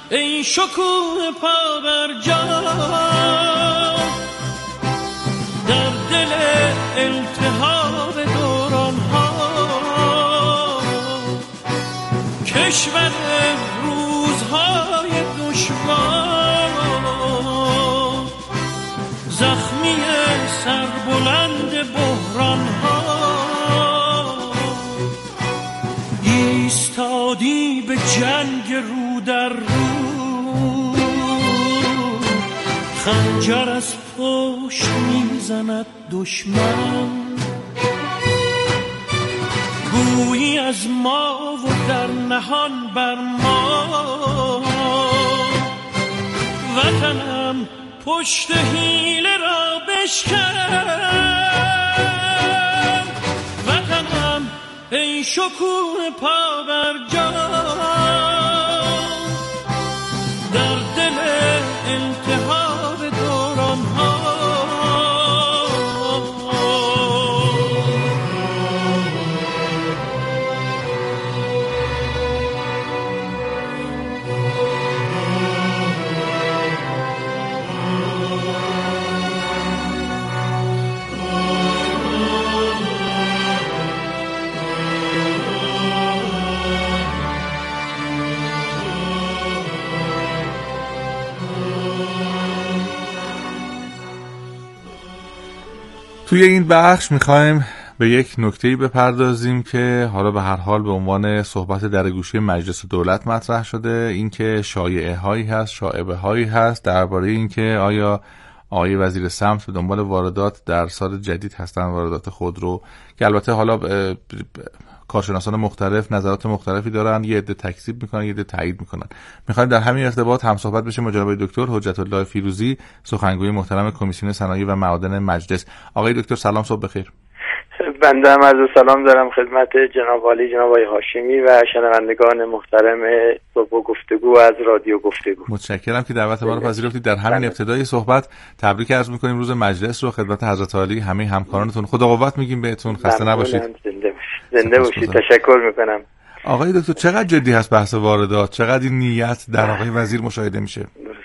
ای شکوه پا بر جا در دل التهاب دوران ها، کشور روزهای دشوار، زخمی سربلند بحران ها، ایستادی به جنگ رو در رو، خنجر از پشت میزند دشمن، گویی از ما و در نهان بر ما، وطنم پشت حیله را بشکن، وطنم ای شکوه پا بر جا در دل التهاب دوران ها. توی این بخش میخوایم به یک نکته‌ای بپردازیم که حالا به هر حال به عنوان صحبت در گوشه مجلس دولت مطرح شده، اینکه شایعه هایی هست، شایبه هایی هست درباره اینکه آیا آقای وزیر سمت به دنبال واردات در سال جدید هستن، واردات خودرو، که البته حالا کارشناسان مختلف نظرات مختلفی دارن، یه عده تکذیب میکنن، یه عده تایید میکنن. میخوایم در همین ارتباط هم صحبت بشیم با جناب دکتر حجت الله فیروزی، سخنگوی محترم کمیسیون صنایع و معادن مجلس. آقای دکتر سلام، صبح بخیر. بنده هم عرض سلام دارم خدمت جناب عالی، جناب آقای هاشمی و شنوندگان محترم صبح گفتگو از رادیو گفتگو. متشکرم که دعوت ما رو پذیرفتید. در همین ابتدای صحبت تبریک عرض میکنیم روز مجلس رو خدمت حضرت عالی، همه همکارانتون. خدا قوت میگیم بهتون، خسته نباشید. زنده باشید. تشکر میکنم. آقای دکتر چقدر جدی هست بحث واردات؟ چقدر این نیت در آقای وزیر مشاهده میشه؟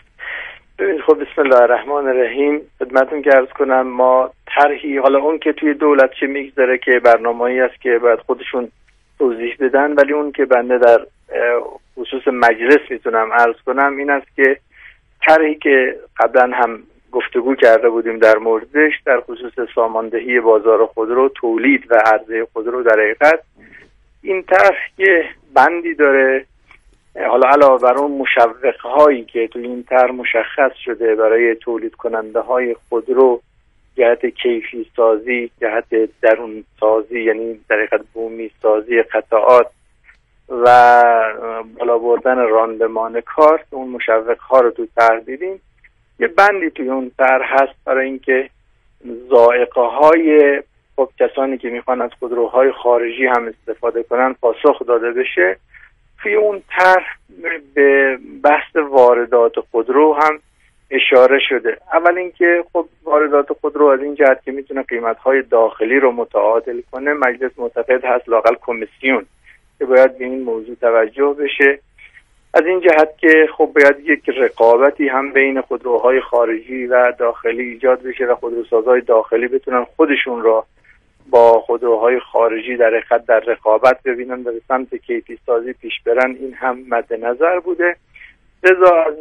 ببینید خب بسم الله الرحمن الرحیم، خدمتتون که عرض کنم ما طرحی، حالا اون که توی دولت چه میگذره که برنامه‌ای است که باید خودشون توضیح بدن، ولی اون که بنده در خصوص مجلس میتونم عرض کنم این است که طرحی که قبلا هم گفتگو کرده بودیم در موردش، در خصوص ساماندهی بازار خودرو، تولید و عرضه خودرو، در حقیقت این طرح که بندی داره، حالا علاوه بر اون مشوق‌هایی که تو این طرح مشخص شده برای تولید کننده های خودرو، جهت کیفی سازی، جهت درون سازی، یعنی در حقیقت بومی سازی قطعات و بالا بردن راندمان کار، اون مشوق‌ها رو تو طرح دیدیم. یه بندی توی اون طرح هست برای اینکه ذائقه‌های خب کسانی که میخوان از خودروهای خارجی هم استفاده کنن پاسخ داده بشه. توی اون طرح به بحث واردات خودرو هم اشاره شده. اول اینکه خب واردات خودرو از این جهت که میتونه قیمت‌های داخلی رو متعادل کنه، مجلس معتقد هست لااقل کمیسیون که باید به این موضوع توجه بشه. از این جهت که خب باید یک رقابتی هم بین خودروهای خارجی و داخلی ایجاد بشه و خودروسازهای داخلی بتونن خودشون را با خودروهای خارجی در حقیقت در رقابت ببینن و به سمت کیفی سازی پیش برن. این هم مد نظر بوده. لذا از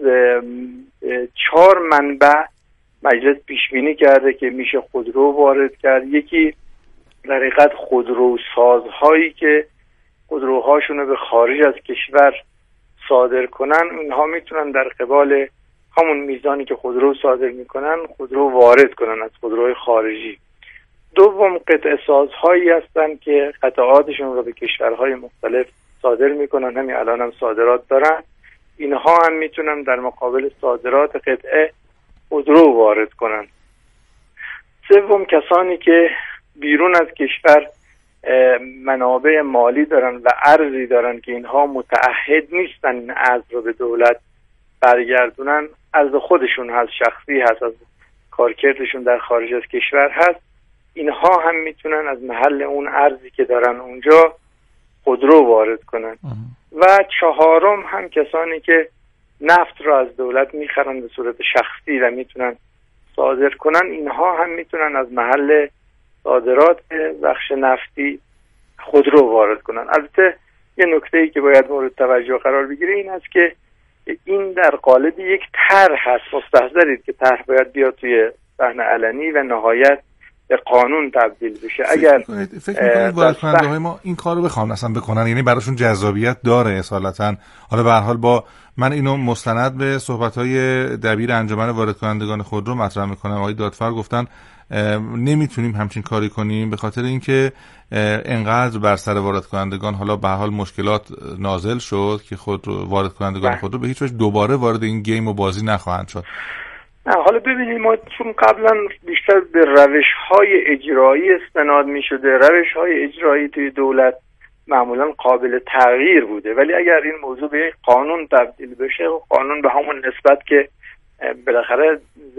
4 منبع مجلس پیش بینی کرده که میشه خودرو وارد کرد. یکی در حقیقت خودروسازهایی که خودروهاشون رو به خارج از کشور صادر کنن، اینها میتونن در قبال همون میزانی که خودرو صادر میکنن خودرو وارد کنن از خودروهای خارجی. دوم قطعه سازهایی هستن که قطعاتشون رو به کشورهای مختلف صادر میکنن، همین الان هم صادرات دارن، اینها هم میتونن در مقابل صادرات قطعه خودرو وارد کنن. سوم کسانی که بیرون از کشور منابع مالی دارن و ارزی دارن که اینها متعهد نیستن این ارز رو به دولت برگردونن، ارز خودشون هست، شخصی هست، از کارکردشون در خارج از کشور هست، اینها هم میتونن از محل اون ارزی که دارن اونجا خودرو وارد کنن. و چهارم هم کسانی که نفت را از دولت میخرن به صورت شخصی و میتونن صادر کنن، اینها هم میتونن از محل صادرات بخش نفتی خودرو وارد کنن. البته یه نکته‌ای که باید مورد توجه قرار بگیره این است که این در قالب یک طرح هست. مستحضرید که طرح باید بیاد توی صحنه علنی و نهایت به قانون تبدیل بشه. اگر فکر می‌کنید وارد کننده‌های ما این کارو بخوان اصلا بکنن، یعنی براشون جذابیت داره اصالتا؟ حالا به هر حال با من اینو مستند به صحبت‌های دبیر انجمن وارد کنندگان خودرو مطرح می‌کنم. آقای دادفر گفتن نمیتونیم همچین کاری کنیم به خاطر اینکه انقدر بر سر وارد کنندگان حالا به هر حال مشکلات نازل شد که خود وارد کنندگان خودرو به هیچ وجه دوباره وارد این گیم و بازی نخواهند شد. نه حالا ببینید، ما چون قبلا بیشتر به روش‌های اجرایی استناد می‌شده، روش‌های اجرایی توی دولت معمولا قابل تغییر بوده، ولی اگر این موضوع به قانون تبدیل بشه، قانون به همون نسبت که بالاخره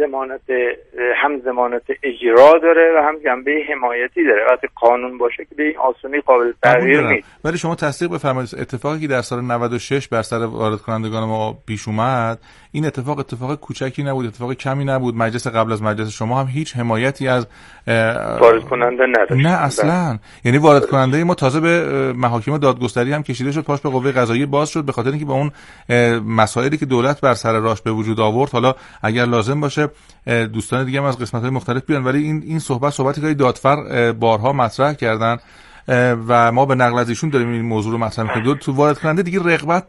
هم ضمانت اجرا داره و هم جنبه حمایتی داره، وقتی قانون باشه که به این آسونی قابل تغییر نیست. ولی شما تصدیق بفرمایید اتفاقی که در سال 96 بر سر وارد کنندگان ما پیش اومد، این اتفاق کوچکی نبود، اتفاق کمی نبود. مجلس قبل از مجلس شما هم هیچ حمایتی از وارد کننده نداشت. نه اصلا. یعنی وارد کننده ما تازه به محاکم دادگستری هم کشیده شد، پاش به قوه قضاییه باز شد، به خاطر اینکه با اون مسائلی که دولت بر سر راش به وجود آورد، حالا اگر لازم باشه دوستان دیگه هم از قسمت‌های مختلف بیان، ولی این صحبتی که دادفر بارها مطرح کردن و ما به نقل از ایشون داریم این موضوع رو مطرح می‌کنیم. تو وارد کننده دیگه رغبت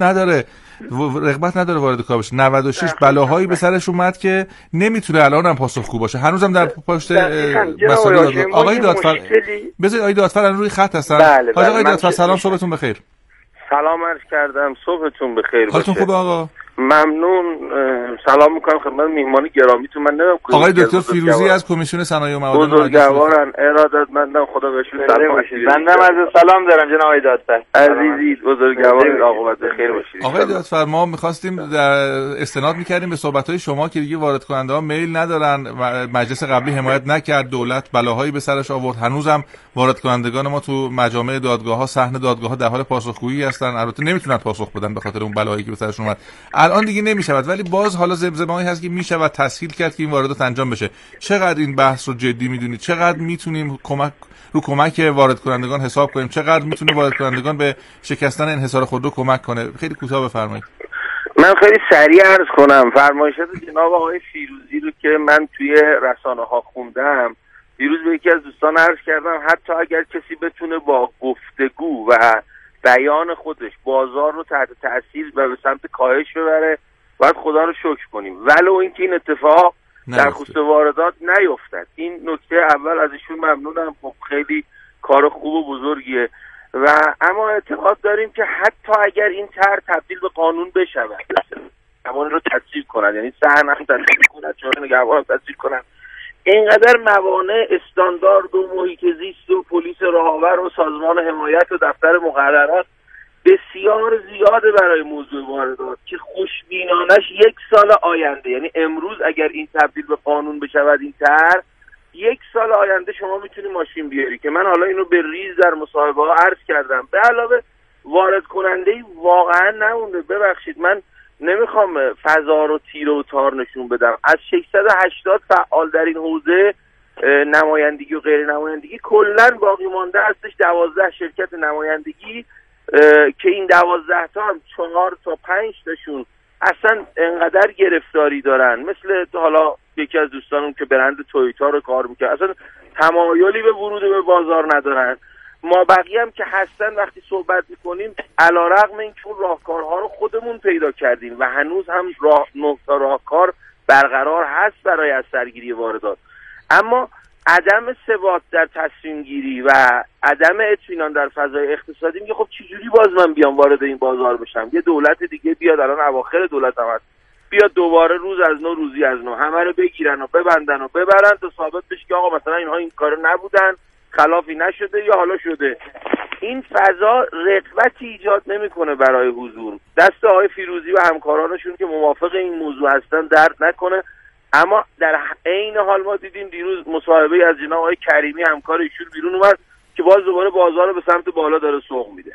نداره وارد کار بشه. 96 بلاهایی به سرش اومد که نمیتونه الان هم پاسخگو باشه. هنوزم در پشت مسائل آقای دادفر بذارید آقای دادفر الان روی خط هستن. آقای دادفر سلام، صبحتون بخیر. سلام عرض کردم، صبحتون بخیر باشه. حالتون خوبه آقا؟ ممنون. سلام میکنم خدمت میهمان گرامیتون. من نمیدونم آقای دکتر فیروزی از کمیسیون صنایع و معادن بزرگوارن، ارادتمندم، خدا بهشون سلام باشید. بنده عرض سلام دارم جناب آقای دادفر. عزیزی بزرگوار، عاقبت بخیر باشید. آقای دادفر ما می‌خواستیم استناد می‌کردیم به صحبت‌های شما که دیگه وارد کننده‌ها میل ندارن، مجلس قبلی حمایت نکرد، دولت بلاهایی به سرش آورد، هنوزم وارد کنندگان ما تو مجامع دادگاه‌ها، صحن دادگاه‌ها در حال پاسخگویی هستن. البته نمیتونن پاسخ بدن به خاطر اون بلاهایی که به سرشون اومد. الان دیگه نمیشود، ولی باز حالا زمزمه‌ای هست که میشود تسهیل کرد که این واردات انجام بشه. چقدر این بحث رو جدی میدونید؟ چقدر میتونیم کمک وارد کنندگان حساب کنیم؟ چقدر میتونه وارد کنندگان به شکستن انحصار خودرو کمک کنه؟ خیلی کوتاه بفرمایید. من خیلی سریع عرض کنم فرمایشات جناب آقای فیروزی رو که من توی رسانه‌ها خوندم. دیروز به یکی از دوستان عرض کردم حتی اگر کسی بتونه با گفتگو و بیان خودش بازار رو تحت تاثیر و به سمت کاهش ببره، باید خدا رو شکر کنیم، ولو اینکه این اتفاق در خصوص واردات نیفتد. این نکته اول از ایشون ممنونم، خب خیلی کار خوب و بزرگیه. و اما اعتقاد داریم که حتی اگر این طرح تبدیل به قانون بشود، قانون رو تصویب کنند، یعنی صحن هم تصویب کنند، چهار نگهبان هم تصویب کنند، اینقدر موانع استاندارد و محیط زیست و پلیس راهآور و سازمان حمایت و دفتر مقررات بسیار زیاده برای موضوع واردات که خوشبینانش 1 سال آینده، یعنی امروز اگر این تبدیل به قانون بشود این طرح، 1 سال آینده شما میتونی ماشین بیاری که من حالا اینو به ریز در مصاحبه ها عرض کردم. به علاوه وارد کننده‌ای واقعا نمونده. ببخشید من نمیخوام فضا رو تیره و تار نشون بدم، از 680 فعال در این حوزه نمایندگی و غیر نمایندگی کلا باقی مانده هستش 12 شرکت نمایندگی که این 12 تا هم 4 تا 5 تاشون اصلا انقدر گرفتاری دارن، مثل حالا یکی از دوستانم که برند تویوتا رو کار میکنه اصلا تمایلی به ورود به بازار ندارن. ما بقیه هم که هستن وقتی صحبت میکنیم علیرغم اینکه اون راهکارها رو خودمون پیدا کردیم و هنوز هم 9 تا راهکار برقرار هست برای از سرگیری واردات، اما عدم ثبات در تصمیم گیری و عدم اطمینان در فضای اقتصادی میگه خب چجوری باز من بیام وارد این بازار بشم؟ یه دولت دیگه بیاد، الان اواخر دولت هم هست، بیاد دوباره روز از نو روزی از نو همه رو بگیرن و ببندن و ببرن تا ثابت بشه که آقا مثلا اینها این کارو نبودن، خلافی نشده یا حالا شده. این فضا رغبتی ایجاد نمیکنه برای حضور. دست آقای فیروزی و همکارانشون که موافق این موضوع هستن درد نکنه، اما در عین حال ما دیدیم دیروز مصاحبه از جناب آقای کریمی همکار ایشون بیرون اومد که باز دوباره بازار رو به سمت بالا داره سوق میده.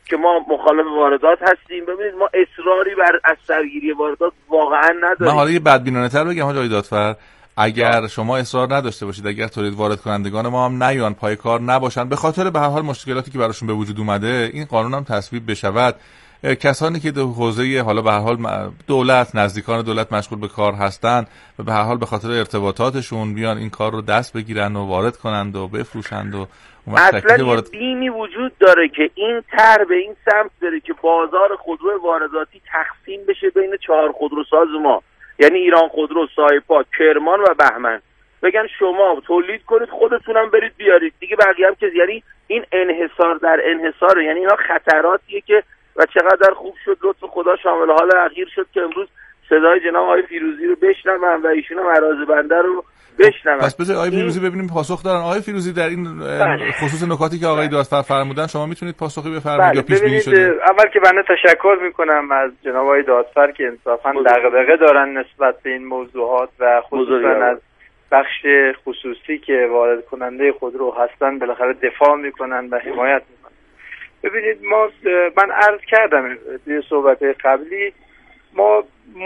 که ما مخالف واردات هستیم. ببینید ما اصراری بر از سرگیری واردات واقعا نداریم. من حالا یه بدبینانه‌تر بگم آقای دادفر، اگر شما اصرار نداشته باشید، اگر تولید وارد کنندگان ما هم نیان پای کار نباشن به خاطر به هر حال مشکلاتی که براشون به وجود اومده، این قانون هم تصویب بشود، کسانی که در حوزه حالا به هر حال دولت، نزدیکان دولت مشغول به کار هستند و به هر حال به خاطر ارتباطاتشون بیان این کار رو دست بگیرن و وارد کنند و بفروشند و اصلا یه بیمی وجود داره که این طرح به این سمت بره که بازار خودرو وارداتی تقسیم بشه بین 4 خودروساز ما، یعنی ایران خودرو، سایپا، کرمان و بهمن. بگن شما تولید کنید خودتونم برید بیارید دیگه، بقیه هم که، یعنی این انحصار در انحصاره. یعنی اینا خطراتیه که و چقدر خوب شد لطف خدا شامل حال اخیر شد که امروز صدای جناب آقای فیروزی رو بشنوم و ایشون هم عراض بنده رو بشنوم. پس بذار آقای فیروزی ببینیم پاسخ دارن. آقای فیروزی در این خصوص نکاتی که آقای دادفر فرمودن شما میتونید پاسخی بفرمایید یا پیش بینی شده؟ اول که بنده تشکر میکنم از جناب آقای دادفر که انصافا دغدغه دارن نسبت به این موضوعات و خصوصا از بخش خصوصی که وارد کننده خودرو هستن بالاخره دفاع میکنن و حمایت میکنن. ببینید من عرض کردم توی صحبت قبلی، ما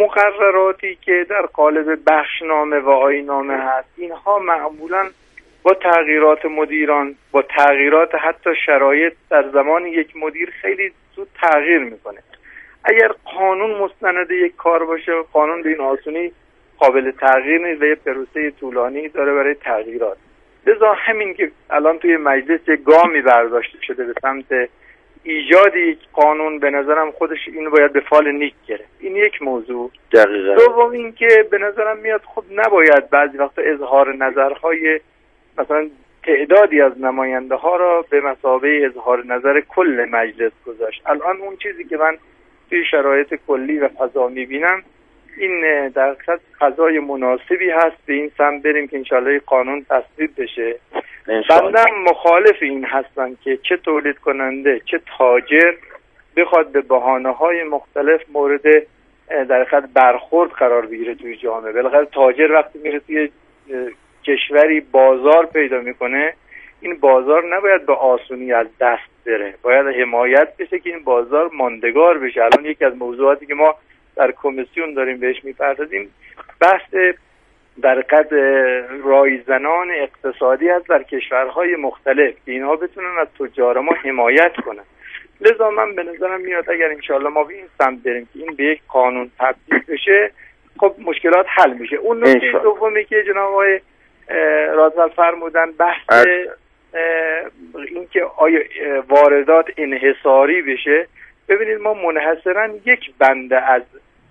مقرراتی که در قالب بخشنامه و آیین‌نامه هست، اینها معمولاً با تغییرات مدیران، با تغییرات حتی شرایط در زمان یک مدیر خیلی زود تغییر میکنه. اگر قانون مستند یک کار باشه، قانون به این آسونی قابل تغییر نیست و یه پروسه طولانی داره برای تغییرات. لذا همین که الان توی مجلس یک گامی برداشته شده به سمت ایجاد یک قانون، به نظرم خودش اینو باید به فال نیک گرفت. این یک موضوع. دقیقاً. دوم این که به نظرم میاد خب نباید بعضی وقتا اظهار نظرهای مثلا تعدادی از نماینده ها را به مثابه اظهار نظر کل مجلس گذاشت. الان اون چیزی که من توی شرایط کلی و فضا میبینم این در حقیقت فضای مناسبی هست به این سمت بریم که انشالله قانون تصویب بشه. بنده مخالف این هستم که چه تولید کننده چه تاجر بخواد به بهانه‌های مختلف مورد در حقیقت برخورد قرار بگیره توی جامعه. بالاخره تاجر وقتی میره توی کشوری بازار پیدا میکنه، این بازار نباید به آسونی از دست بره، باید حمایت بشه که این بازار ماندگار بشه. الان یکی از موضوعاتی که ما در کمیسیون داریم بهش میپردازیم بحث در حقیقت رایزنان اقتصادی هست در کشورهای مختلف که اینها بتونن از تجار ما حمایت کنن. لذا من به نظرم میاد اگر انشالله ما به این سمت بریم که این به یک قانون تبدیل بشه، خب مشکلات حل میشه. اون نکته دومی که جناب آقای رادفر فرمودن بحث این که آیا واردات انحصاری بشه. ببینید ما منحصرا یک بنده از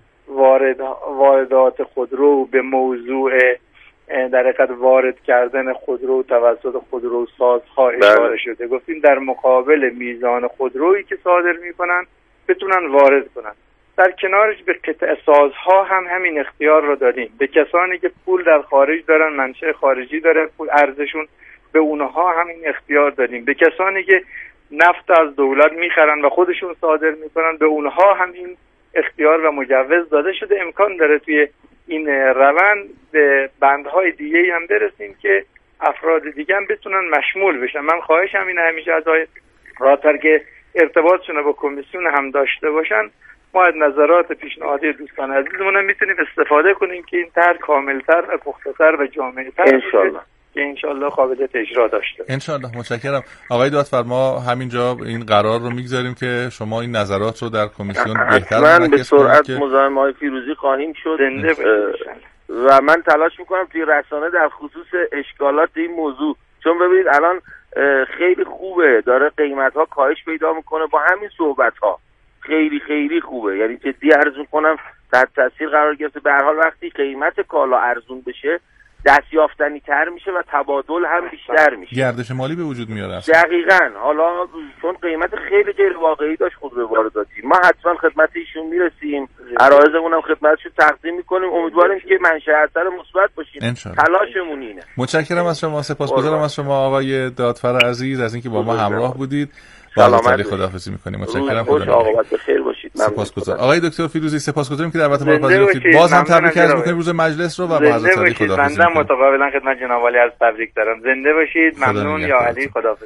واردات خودرو به موضوع در حقیقت وارد کردن خودرو توسط خودروسازها اشاره شده. گفتیم در مقابل میزان خودرویی که صادر میکنن بتونن وارد کنن. در کنارش به قطع سازها هم همین اختیار رو دادیم. به کسانی که پول در خارج دارن، منشأ خارجی داره پول ارزششون، به اونها همین اختیار دادیم. به کسانی که نفت از دولت میخرن و خودشون صادر میکنن، به اونها همین اختیار و مجوز داده شده. امکان داره توی این روند به بندهای دیگه هم برسیم که افراد دیگه هم بتونن مشمول بشن. من خواهشم اینه همیشه از آقای رادفر که ارتباطشون با کمیسیون هم داشته باشن. ما از نظرات پیشنهادی دوستان عزیزمون هم میتونیم استفاده کنیم که این طرح کاملتر و پخته‌تر و جامع‌تر انشالله که انشالله قابلیت اجرا داشته. انشالله. متشکرم آقای دادفر. ما همینجا این قرار رو میگذاریم که شما این نظرات رو در کمیسیون بهتر منعکس به سرعت مزاحم آقای فیروزی خواهیم شد و من تلاش میکنم توی رسانه در خصوص اشکالات این موضوع، چون ببینید الان خیلی خوبه داره قیمت ها کاهش پیدا میکنه با همین صحبت ها، خیلی خیلی خوبه، یعنی جدی عرض میکنم در تاثیر قرار گرفته. به هر حال وقتی قیمت کالا ارزون بشه دستیافتنی تر میشه و تبادل هم بیشتر میشه، گردش مالی به وجود میاره. دقیقاً. حالا چون قیمت خیلی غیر واقعی داشت خودرو وارداتی، ما حتما خدمت ایشون میرسیم، عرایضمون هم خدمتشون تقدیم میکنیم. امیدواریم که منشأ اثر مثبت باشیم. تلاشمون اینه. متشکرم از شما، سپاسگزارم از شما آقای دادفر عزیز از اینکه با ما همراه بودید. سلامت. خداحافظی میکنیم. متشکرم. خوش عاقبت بخیر باشید. سپاسگزارم آقای دکتر فیروزی، سپاسگزاریم که دعوت ما رو پذیرفتید. باز هم تبریک عرض می‌کنیم روز مجلس رو و با حضرت علی خداحافظی. بنده متقابلا خدمت جناب علی عرض تبریک دارم. زنده باشید. ممنون یا علی. خداحافظ.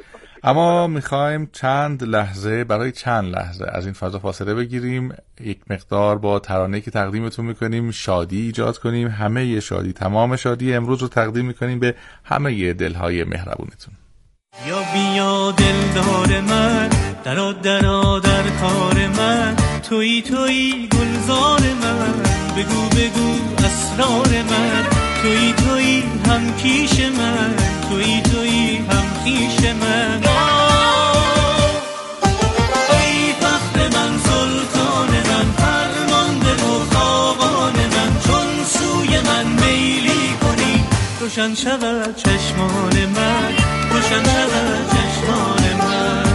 اما میخوایم برای چند لحظه از این فضا فاصله بگیریم، یک مقدار با ترانه‌ای که تقدیمتون میکنیم شادی ایجاد کنیم، همه شادی، تمام شادی امروز رو تقدیم میکنیم به همه دلهای مهربونتون. یا بیا دلدار من، درا درا در کار من، تویی تویی گلزار من، بگو بگو اسرار من، تویی تویی هم کیش من، تویی تویی هم خویش من. ای فخر من، سلطان من، فرمانده و خاقان من، چون سوی من میلی کنی روشن شود چشمان من، روشن شود چشمان من.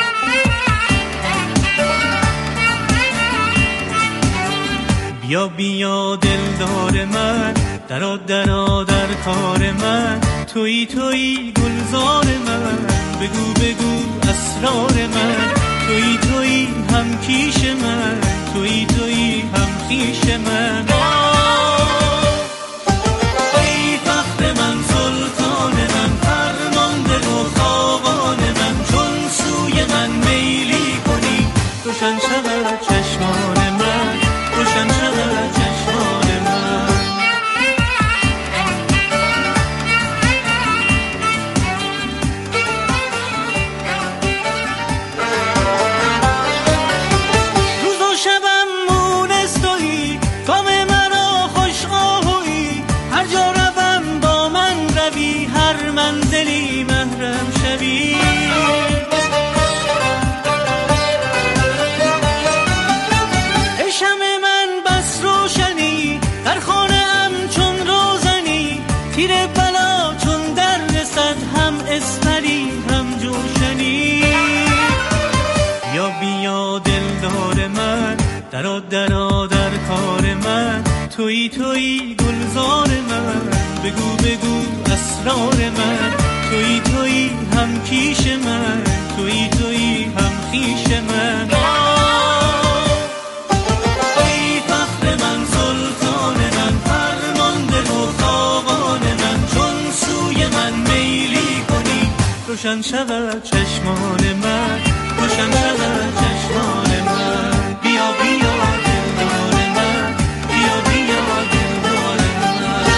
بیا بیا دلدار من، درا درا در کار من، تویی تویی گلزار من، بگو بگو اسرار من، تویی تویی هم کیش من، تویی تویی هم خویش من. ای فخر من، سلطان من، فرمانده و خاقان من، چون سوی من میلی کنی روشن شود چشمان من، روشن شود چشمان من. روز و شبم مونس تویی، کام مرا خوش آهویی، هر جا روم با من روی، هر منزلی محرم شوی. ای شمع من بس روشنی، در خانه ام چون روزنی، تیر بلا چون در رسد، هم اسپری هم جوشنی. یا بیا دلدار من، درا درا در کار من، تویی تویی گلزار من، بگو بگو اسرار من، تویی تویی هم کیش من، تویی تویی هم خویش من. ای فخر من، سلطان من، فرمانده و خاقان من، چون سوی من میلی کنی روشن شود چشمان من، روشن شود چشمان من. بیا بیا دلدار من، بیا بیا دلدار من.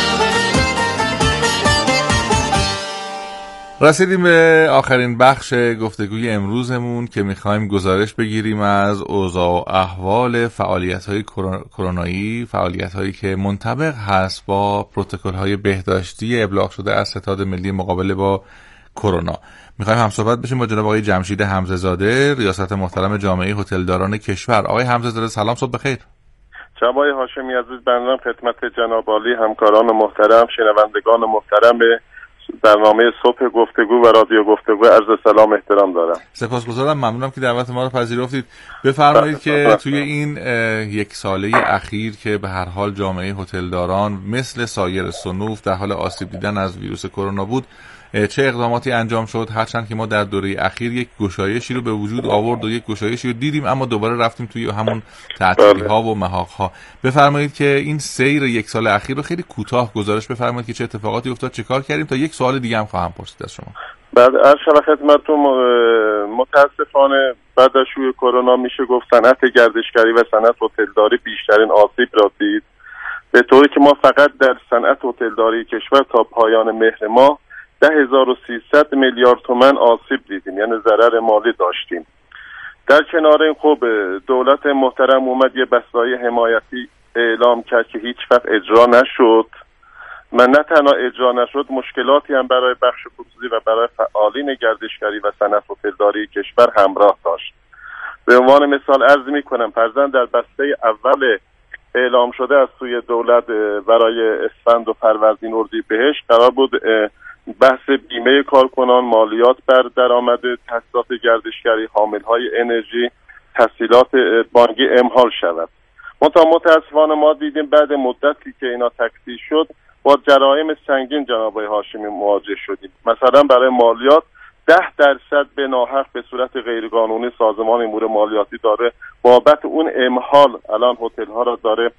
رسیدیم به آخرین بخش گفتگوی امروزمون که میخوایم گزارش بگیریم از اوضاع و احوال فعالیت‌های کرونایی، فعالیت‌هایی که منطبق هست با پروتکل‌های بهداشتی ابلاغ شده از ستاد ملی مقابله با کرونا. میخوایم همصحبت بشیم با جناب آقای جمشید حمزه زاده، ریاست محترم جامعه هتلداران کشور. آقای حمزه زاده سلام، صبح بخیر. جناب آقای هاشمی عزیز، بنده خدمت جناب عالی، همکاران محترم، شنوندگان محترم به برنامه صبح گفتگو و رادیو گفتگو عرض سلام احترام دارم. سپاسگزارم، ممنونم که دعوت ما رو پذیرفتید. بفرمایید که توی این یک ساله اخیر که به هر حال جامعه هتلداران مثل سایر صنوف در حال آسیب دیدن از ویروس کرونا بود، چه اقداماتی انجام شد؟ هرچند که ما در دوره اخیر یک گشایشی رو به وجود آورد و یک گشایشی رو دیدیم، اما دوباره رفتیم توی همون تعطیلی‌ها و محاق‌ها. بفرمایید که این سیر یک سال اخیر رو خیلی کوتاه گزارش بفرمایید که چه اتفاقاتی افتاد، چه کار کردیم. تا یک سوال دیگه هم خواهم پرسید از شما. بعد از خدمتتون، متاسفانه بعد از شیوع کرونا میشه گفت صنعت گردشگری و صنعت هتلداری بیشترین آسیب را دید، به طوری که ما فقط در صنعت هتلداری کشور تا پایان مهر ماه 10,300 میلیارد تومان آسیب دیدیم، یعنی ضرر مالی داشتیم. در کنار این خب دولت محترم اومد یه بستای حمایتی اعلام کرد که هیچ وقت اجرا نشد. من نه تنها اجرا نشد، مشکلاتی هم برای بخش خصوصی و برای فعالین گردشگری و صنعت هتلداری کشور همراه داشت. به عنوان مثال عرض می‌کنم فرضاً در بسته اول اعلام شده از سوی دولت برای اسفند و فروردین اردیبهشت قرار بود بحث بیمه کارکنان، مالیات بر درآمد تأسیسات گردشگری، حاملهای انرژی، تسهیلات بانکی امهال شود. متاسفانه ما دیدیم بعد مدتی که اینا تکثیر شد با جرایم سنگین جناب آقای هاشمی مواجه شدیم. مثلا برای مالیات 10% به ناحق به صورت غیرقانونی سازمان امور مالیاتی داره بابت اون امهال الان هتل ها را داره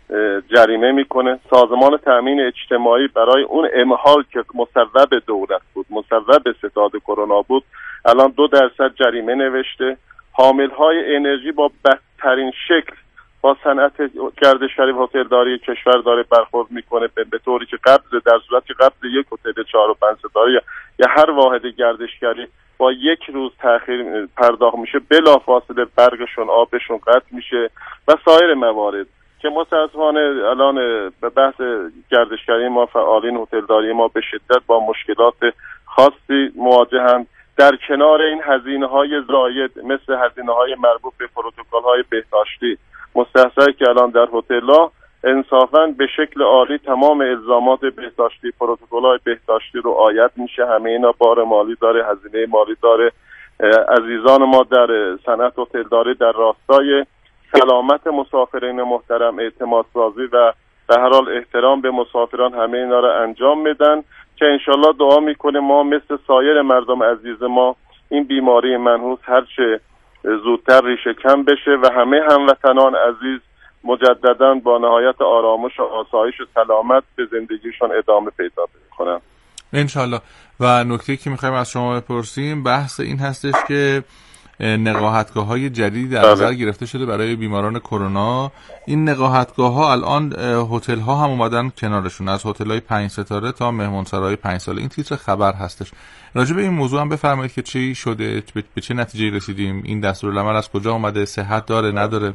جریمه میکنه. سازمان تامین اجتماعی برای اون امهال که مصوب دولت بود، مصوب ستاد کرونا بود، الان 2% جریمه نوشته. حاملهای انرژی با بدترین شکل با صنعت گردشگری و هتلداری کشور داره برخورد میکنه، به طوری که در صورت که قبل یک هتل 4 و 5 ستاره یا هر واحد گردشگری با 1 روز تأخیر پرداخت میشه، بلافاصله برقشون آبشون قطع میشه و سایر موارد که متاسفانه الان به بحث گردشگری ما، فعالین هتلداری ما به شدت با مشکلات خاصی مواجهند. در کنار این هزینه‌های زاید مثل هزینه‌های مربوط به پروتکل‌های بهداشتی، مستحضر که الان در هتل‌ها انصافاً به شکل عالی تمام الزامات بهداشتی، پروتکل‌های بهداشتی رو رعایت میشه، همه اینا بار مالی داره، هزینه مالی داره. عزیزان ما در صنعت هتلداری در راستای سلامت مسافرین محترم، اعتماد سازی و به هر حال احترام به مسافران همه اینا رو انجام میدن که انشالله دعا میکنه ما مثل سایر مردم عزیز ما این بیماری منحوس هرچه زودتر ریشه کم بشه و همه هموطنان عزیز مجددا با نهایت آرامش و آسایش و سلامت به زندگیشون ادامه پیدا کنن انشالله. و نکته که میخوایم از شما بپرسیم بحث این هستش که نقاهتگاه‌های جدیدی در نظر گرفته شده برای بیماران کرونا. این نقاهتگاه‌ها الان هتل‌ها هم اومدن کنارشون، از هتل‌های 5 ستاره تا مهمانسرای 5 ساله. این تیتر خبر هستش. راجع به این موضوع هم بفرمایید که چی شده، به چه نتیجه‌ای رسیدیم، این دستورالعمل از کجا اومده، صحت داره نداره؟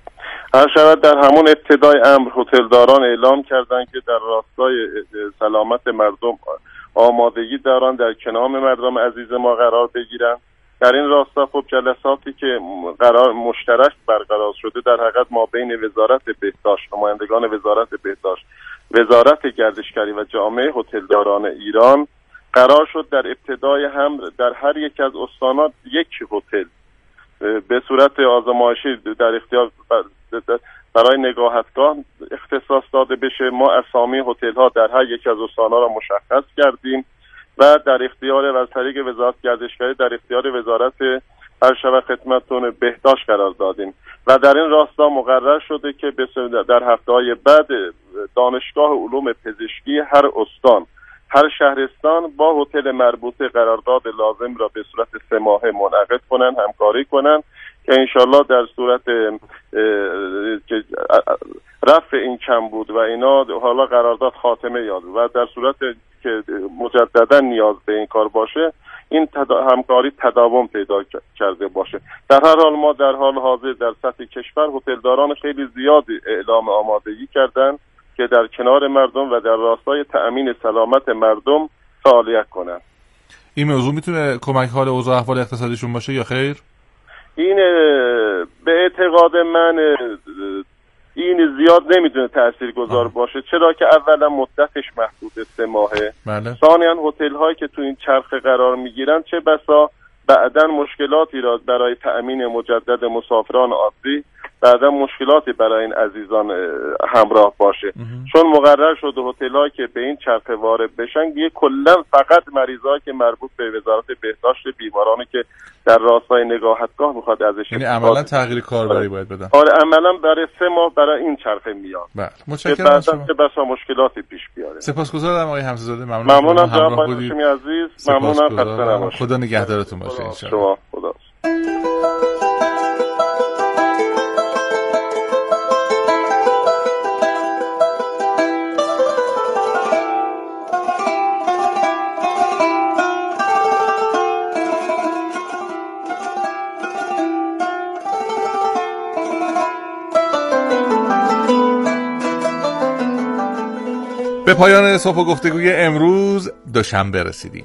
شاید در همون ابتدای امر هتلداران اعلام کردن که در راستای سلامت مردم آمادگی دارن در کنار مردم عزیز ما قرار بگیرن. در این راستا خب جلساتی که قرار مشترک برقرار شده در حقیقت ما بین وزارت بهداشت، نمایندگان وزارت بهداشت، وزارت گردشگری و جامعه هتلداران ایران قرار شد در ابتدای هم در هر یک از استانات یک هتل به صورت آزمایشی در اختیار برای نگاهتگاه اختصاص داده بشه. ما اسامی هتل ها در هر یک از استان‌ها را مشخص کردیم و در اختیار و از طریق وزارت گردشگری در اختیار وزارت ارشد خدمتتون بهداشت قرار دادیم و در این راستا مقرر شده که در هفته‌های بعد دانشگاه علوم پزشکی هر استان، هر شهرستان با هتل مربوطه قرارداد لازم را به صورت 3 ماهه منعقد کنن، همکاری کنن که انشالله در صورت رفع این کمبود و اینا حالا قرارداد خاتمه یاد و در صورت که مجددا نیاز به این کار باشه این همکاری تداوم پیدا کرده باشه. در هر حال ما در حال حاضر در سطح کشور هتلداران خیلی زیادی اعلام آمادگی کردن که در کنار مردم و در راستای تأمین سلامت مردم فعالیت کنن. این موضوع میتونه کمک حال اوضاع احوال اقتصادیشون باشه یا خیر؟ این به اعتقاد من این زیاد نمیتونه تاثیرگذار باشه، چرا که اولا مدتش محدود 3 ماهه. بله. ثانیاً هتل هایی که تو این چرخه قرار میگیرن چه بسا بعداً مشکلاتی را برای تأمین مجدد مسافران عادی بعداً مشکلاتی برای این عزیزان همراه باشه. چون مقرر شده هتل هایی که به این چرخه وارد بشن دیگه کلا فقط مریضایی که مربوط به وزارت بهداشت بیمارانی که در راستای نگاهتگاه میخواد ازش، یعنی عملا تغییر کاربری باید بدن. آره عملا برای 3 ماه برای این چرخه میاد. بله متشکرم از شما. که بسا مشکلاتی پیش بیاره. سپاسگزارم آقای حمزه‌زاده. ممنونم جناب هاشمی عزیز. ممنونم، خسته نباشید. خدا نگهدارتون باشه ان شاء الله. شما خدا. به پایان صبح و گفتگوی امروز دوشنبه رسیدیم.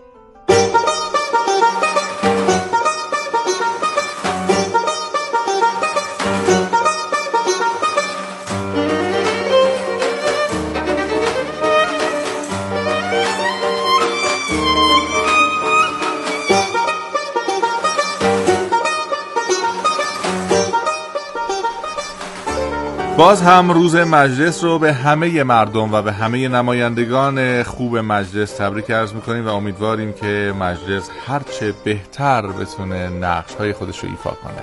باز هم روز مجلس رو به همه مردم و به همه نمایندگان خوب مجلس تبریک عرض میکنیم و امیدواریم که مجلس هرچه بهتر بتونه نقش‌های خودش رو ایفا کنه.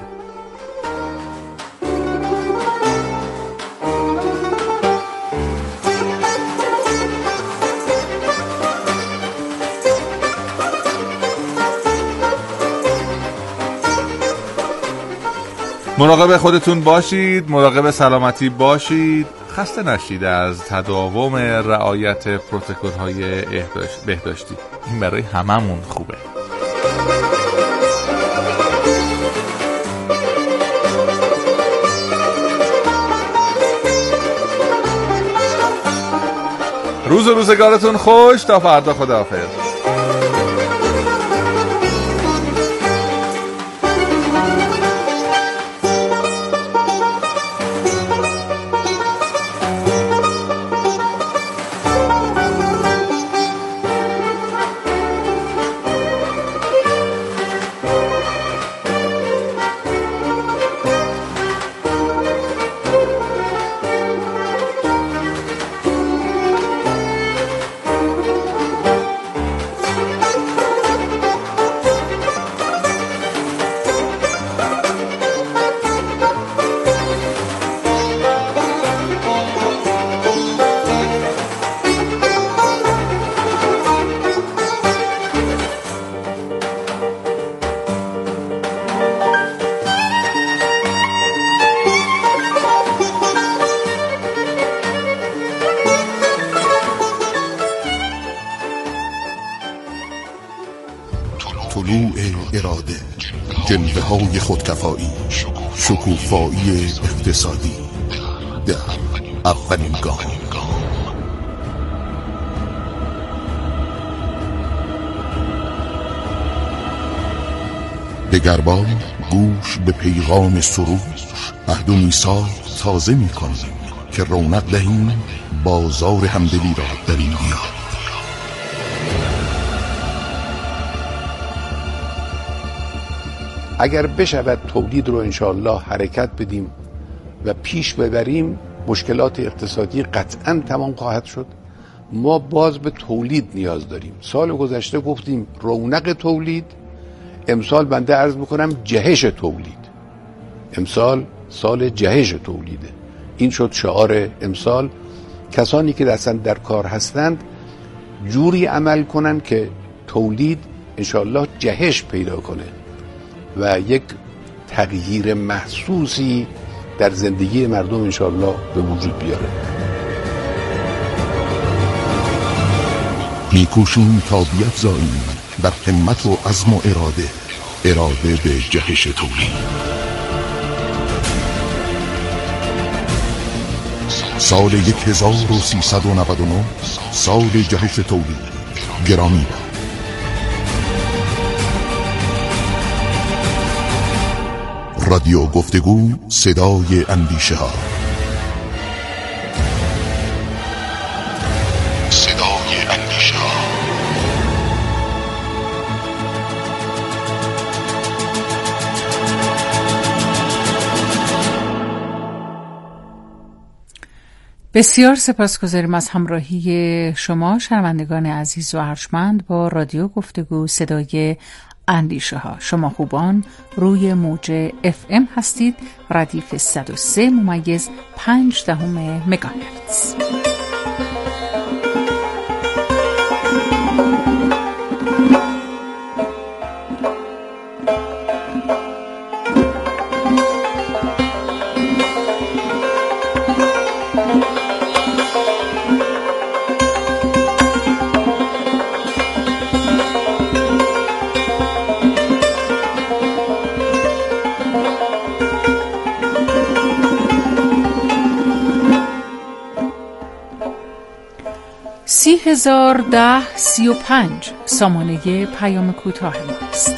مراقب خودتون باشید، مراقب سلامتی باشید، خسته نشید از تداوم رعایت پروتکل‌های بهداشتی. این برای هممون خوبه. روزگارتون خوش. تا فردا، خداحافظ. طلوع اراده، جنبه‌های خودکفایی، شکوفایی اقتصادی، در اولین گام. دگربار گوش به پیغام سرود، عهد و میثاق تازه می‌کنیم که رونق دهیم بازار همدلی را در این دیار. اگر بشود تولید رو انشاءالله حرکت بدیم و پیش ببریم، مشکلات اقتصادی قطعاً تمام خواهد شد. ما باز به تولید نیاز داریم. سال گذشته گفتیم رونق تولید، امسال بنده عرض میکنم جهش تولید. امسال سال جهش تولیده. این شد شعار امسال. کسانی که اصلا در کار هستند جوری عمل کنن که تولید انشاءالله جهش پیدا کنه و یک تغییر محسوسی در زندگی مردم انشاءالله به وجود بیاره. میکوشیم تا بیفزاییم در همت و عزم و اراده به جهش تولید. سال 1399 سال جهش تولید. گرامی باد. رادیو گفتگو، صدای اندیشه ها. صدای اندیشه ها. بسیار سپاسگزاریم از همراهی شما شنوندگان عزیز و ارجمند با رادیو گفتگو، صدای اندیشه ها. شما خوبان روی موج FM هستید، ردیف 103.5 مگاهرتز. $30,010.35 سامانه پیام کوتاه ما است.